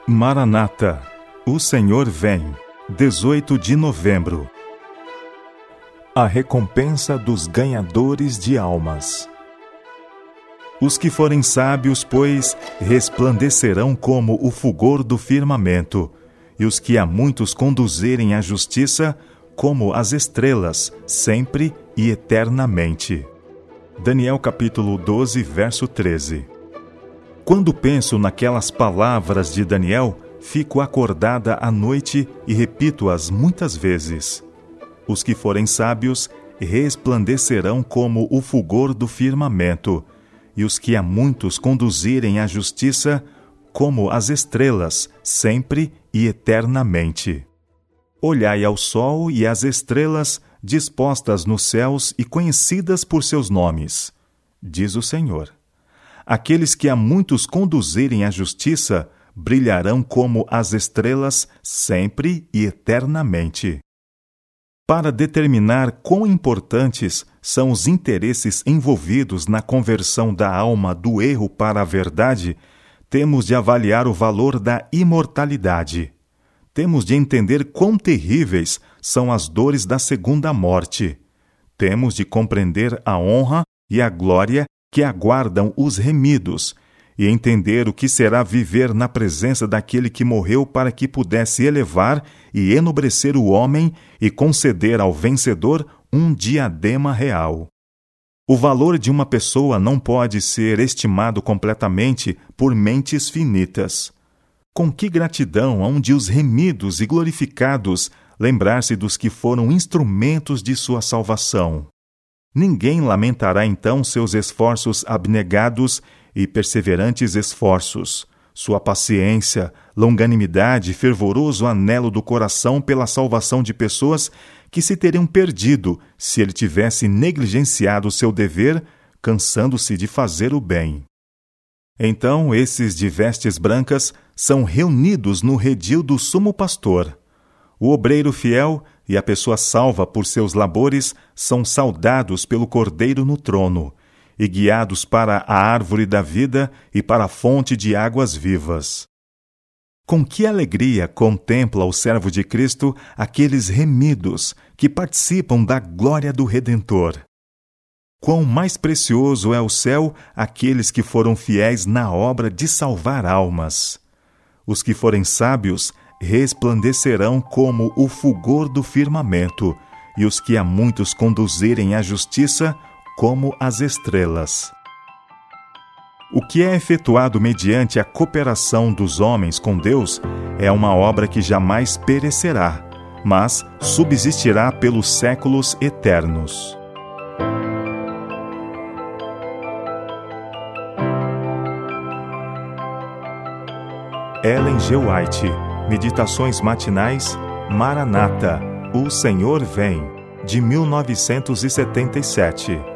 Maranata, o Senhor vem, 18 de novembro. A recompensa dos ganhadores de almas. Os que forem sábios, pois, resplandecerão como o fulgor do firmamento, e os que a muitos conduzirem à justiça, como as estrelas, sempre e eternamente. Daniel capítulo 12, verso 13. Quando penso naquelas palavras de Daniel, fico acordada à noite e repito-as muitas vezes. Os que forem sábios resplandecerão como o fulgor do firmamento, e os que a muitos conduzirem à justiça, como as estrelas, sempre e eternamente. Olhai ao sol e às estrelas dispostas nos céus e conhecidas por seus nomes, diz o Senhor. Aqueles que a muitos conduzirem à justiça brilharão como as estrelas sempre e eternamente. Para determinar quão importantes são os interesses envolvidos na conversão da alma do erro para a verdade, temos de avaliar o valor da imortalidade. Temos de entender quão terríveis são as dores da segunda morte. Temos de compreender a honra e a glória que aguardam os remidos, e entender o que será viver na presença daquele que morreu para que pudesse elevar e enobrecer o homem e conceder ao vencedor um diadema real. O valor de uma pessoa não pode ser estimado completamente por mentes finitas. Com que gratidão hão de os remidos e glorificados lembrar-se dos que foram instrumentos de sua salvação. Ninguém lamentará então seus esforços abnegados e perseverantes esforços, sua paciência, longanimidade e fervoroso anelo do coração pela salvação de pessoas que se teriam perdido se ele tivesse negligenciado seu dever, cansando-se de fazer o bem. Então, esses de vestes brancas são reunidos no redil do sumo pastor. O obreiro fiel e a pessoa salva por seus labores são saudados pelo Cordeiro no trono e guiados para a árvore da vida e para a fonte de águas vivas. Com que alegria contempla o servo de Cristo aqueles remidos que participam da glória do Redentor. Quão mais precioso é o céu aqueles que foram fiéis na obra de salvar almas. Os que forem sábios resplandecerão como o fulgor do firmamento, e os que a muitos conduzirem à justiça, como as estrelas. O que é efetuado mediante a cooperação dos homens com Deus é uma obra que jamais perecerá, mas subsistirá pelos séculos eternos. Ellen G. White, Meditações Matinais, Maranata, o Senhor vem, de 1977.